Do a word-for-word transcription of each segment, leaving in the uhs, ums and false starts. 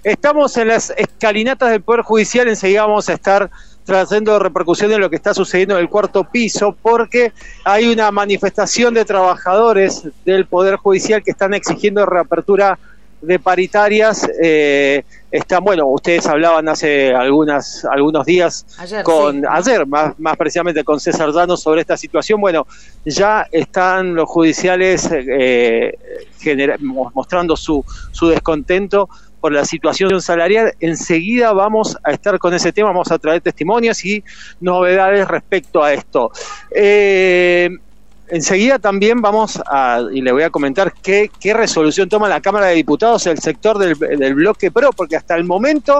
Estamos en las escalinatas del Poder Judicial, enseguida vamos a estar trayendo repercusiones de lo que está sucediendo en el cuarto piso, porque hay una manifestación de trabajadores del Poder Judicial que están exigiendo reapertura de paritarias. Eh, están, bueno, ustedes hablaban hace algunas algunos días, ayer, con sí. ayer más, más precisamente con César Llano sobre esta situación. Bueno, ya están los judiciales eh, genera- mostrando su, su descontento por la situación salarial. Enseguida vamos a estar con ese tema, vamos a traer testimonios y novedades respecto a esto. Eh, enseguida también vamos a, y le voy a comentar qué, qué resolución toma la Cámara de Diputados, el sector del, del bloque PRO, porque hasta el momento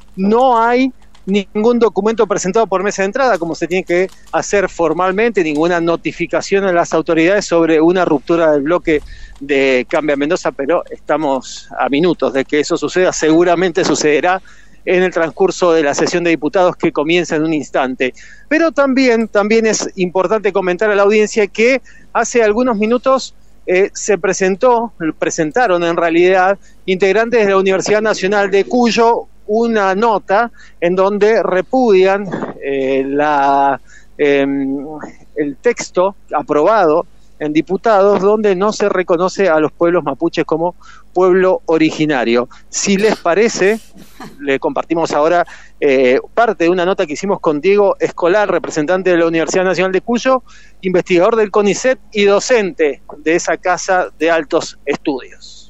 no hay ningún documento presentado por mesa de entrada, como se tiene que hacer formalmente, ninguna notificación a las autoridades sobre una ruptura del bloque de Cambia Mendoza, pero estamos a minutos de que eso suceda. Seguramente sucederá en el transcurso de la sesión de diputados que comienza en un instante. Pero también, también es importante comentar a la audiencia que hace algunos minutos eh, se presentó, presentaron en realidad integrantes de la Universidad Nacional de Cuyo una nota en donde repudian eh, la, eh, el texto aprobado en diputados donde no se reconoce a los pueblos mapuches como pueblo originario. Si les parece, le compartimos ahora eh, parte de una nota que hicimos con Diego Escolar, representante de la Universidad Nacional de Cuyo, investigador del CONICET y docente de esa casa de altos estudios.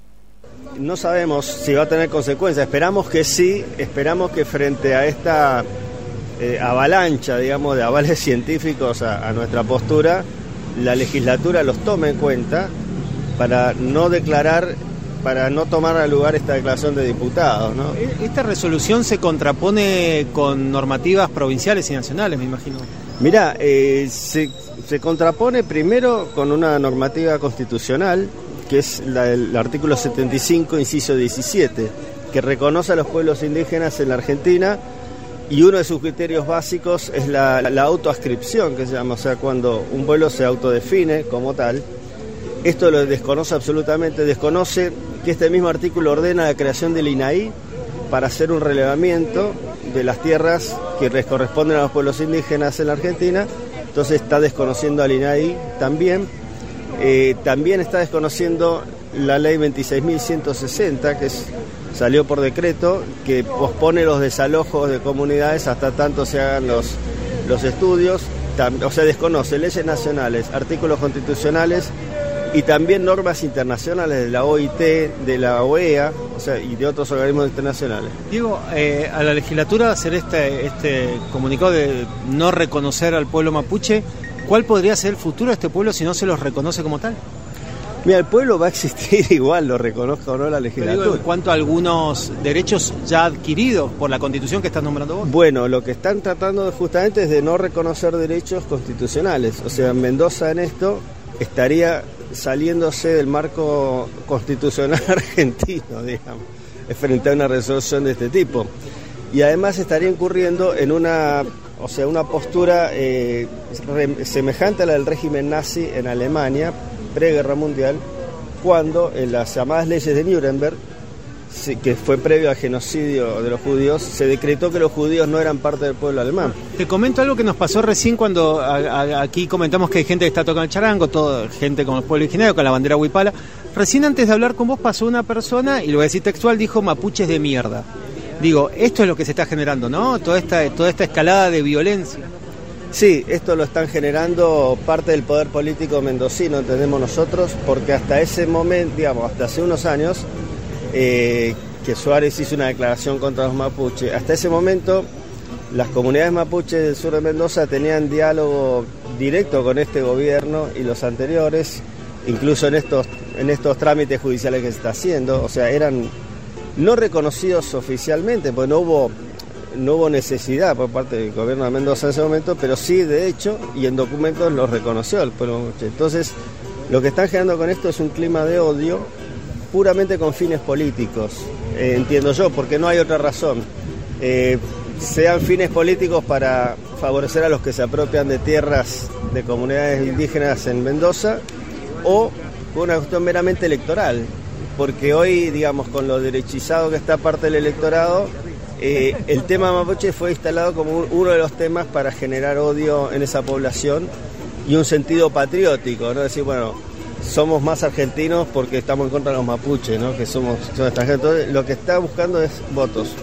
No sabemos si va a tener consecuencias, esperamos que sí, esperamos que frente a esta eh, avalancha, digamos, de avales científicos a, a nuestra postura, la legislatura los tome en cuenta para no declarar, para no tomar al lugar esta declaración de diputados, ¿no? Esta resolución se contrapone con normativas provinciales y nacionales, me imagino. Mirá, eh, se, se contrapone primero con una normativa constitucional, que es la, el artículo setenta y cinco, inciso diecisiete, que reconoce a los pueblos indígenas en la Argentina, y uno de sus criterios básicos es la, la autoascripción, que se llama, o sea, cuando un pueblo se autodefine como tal. Esto lo desconoce absolutamente, desconoce que este mismo artículo ordena la creación del I N A I para hacer un relevamiento de las tierras que les corresponden a los pueblos indígenas en la Argentina. Entonces está desconociendo al I N A I también. Eh, también está desconociendo la ley veintiséis mil ciento sesenta, que es, salió por decreto, que pospone los desalojos de comunidades hasta tanto se hagan los, los estudios. Tam, o sea, desconoce leyes nacionales, artículos constitucionales y también normas internacionales de la O I T, de la O E A, o sea, y de otros organismos internacionales. Diego, eh, a la legislatura hacer este, este comunicado de no reconocer al pueblo mapuche, ¿cuál podría ser el futuro de este pueblo si no se los reconoce como tal? Mira, el pueblo va a existir igual, lo reconozca o no la legislatura. Pero digo, en cuanto a algunos derechos ya adquiridos por la Constitución que estás nombrando vos. Bueno, lo que están tratando justamente es de no reconocer derechos constitucionales. O sea, Mendoza en esto estaría saliéndose del marco constitucional argentino, digamos, frente a una resolución de este tipo. Y además estaría incurriendo en una, o sea, una postura eh, re, semejante a la del régimen nazi en Alemania, preguerra mundial, cuando en las llamadas leyes de Nuremberg, que fue previo al genocidio de los judíos, se decretó que los judíos no eran parte del pueblo alemán. Te comento algo que nos pasó recién cuando a, a, aquí comentamos que hay gente que está tocando el charango, todo, gente con el pueblo originario, con la bandera huipala. Recién antes de hablar con vos pasó una persona, y lo voy a decir textual, dijo mapuches de mierda. Digo, esto es lo que se está generando, ¿no? Toda esta, toda esta escalada de violencia. Sí, esto lo están generando parte del poder político mendocino, entendemos nosotros, porque hasta ese momento, digamos, hasta hace unos años, eh, que Suárez hizo una declaración contra los mapuches, hasta ese momento las comunidades mapuches del sur de Mendoza tenían diálogo directo con este gobierno y los anteriores, incluso en estos, en estos trámites judiciales que se está haciendo, o sea, eran no reconocidos oficialmente, pues no hubo... No hubo necesidad por parte del gobierno de Mendoza en ese momento, pero sí, de hecho, y en documentos los reconoció el pueblo mapuche. Entonces, lo que están generando con esto es un clima de odio puramente con fines políticos, eh, entiendo yo, porque no hay otra razón. Eh, sean fines políticos para favorecer a los que se apropian de tierras de comunidades indígenas en Mendoza, o una cuestión meramente electoral. porque hoy, digamos, con lo derechizado que está parte del electorado, eh, el tema mapuche fue instalado como un, uno de los temas para generar odio en esa población y un sentido patriótico, ¿no? Decir, bueno, somos más argentinos porque estamos en contra de los mapuches, ¿no? Que somos, somos extranjeros. Entonces, lo que está buscando es votos.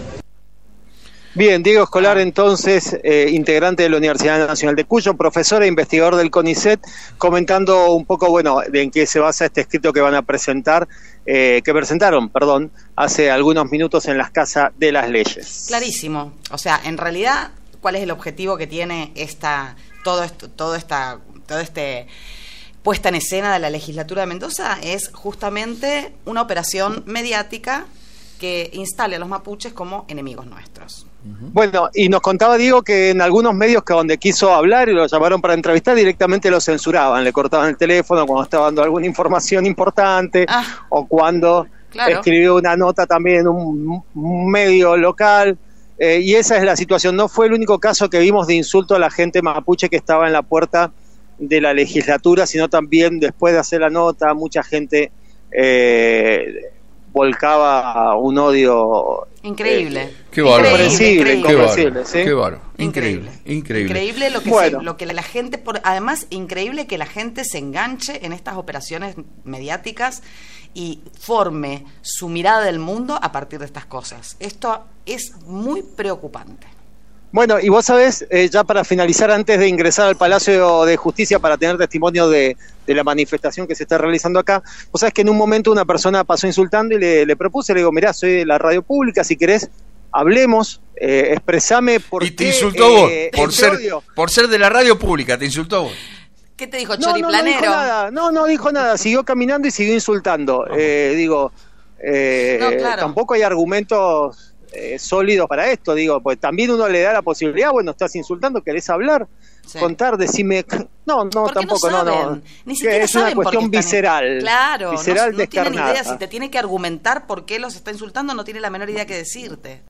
Bien, Diego Escolar, entonces, eh, integrante de la Universidad Nacional de Cuyo, profesor e investigador del CONICET, comentando un poco, bueno, de en qué se basa este escrito que van a presentar, eh, que presentaron, perdón, hace algunos minutos en las Casas de las Leyes. Clarísimo. O sea, en realidad, ¿cuál es el objetivo que tiene esta, todo esto, todo esta, todo este puesta en escena de la legislatura de Mendoza? Es justamente una operación mediática que instale a los mapuches como enemigos nuestros. Bueno, y nos contaba Diego que en algunos medios que donde quiso hablar y lo llamaron para entrevistar, directamente lo censuraban, le cortaban el teléfono cuando estaba dando alguna información importante, ah, o cuando claro. escribió una nota también en un, un medio local, eh, y esa es la situación. No fue el único caso que vimos de insulto a la gente mapuche que estaba en la puerta de la legislatura, sino también después de hacer la nota, mucha gente eh, volcaba un odio increíble. Eh, qué bárbaro. Incomprensible, incomprensible, ¿sí? Qué bárbaro. Increíble. Increíble. Increíble lo que, bueno. se, lo que la gente, por, además, increíble que la gente se enganche en estas operaciones mediáticas y forme su mirada del mundo a partir de estas cosas. Esto es muy preocupante. Bueno, y vos sabés, eh, ya para finalizar, antes de ingresar al Palacio de Justicia para tener testimonio de, de la manifestación que se está realizando acá, vos sabés que en un momento una persona pasó insultando y le, le propuse, le digo, mirá, soy de la radio pública, si querés, hablemos, eh, expresame por y qué... te insultó eh, vos, por ser, por ser de la radio pública, te insultó vos. ¿Qué te dijo, no, choriplanero? No, no dijo nada, no, no dijo nada, siguió caminando y siguió insultando. Oh. Eh, digo, eh, no, claro. tampoco hay argumentos... Eh, sólidos para esto, digo, pues también uno le da la posibilidad, bueno, estás insultando, querés hablar, sí. contar, decime, no, no, tampoco, no, no, no, ni siquiera es una cuestión visceral, en... claro, visceral no, no tiene ni idea, si te tiene que argumentar por qué los está insultando, no tiene la menor idea que decirte.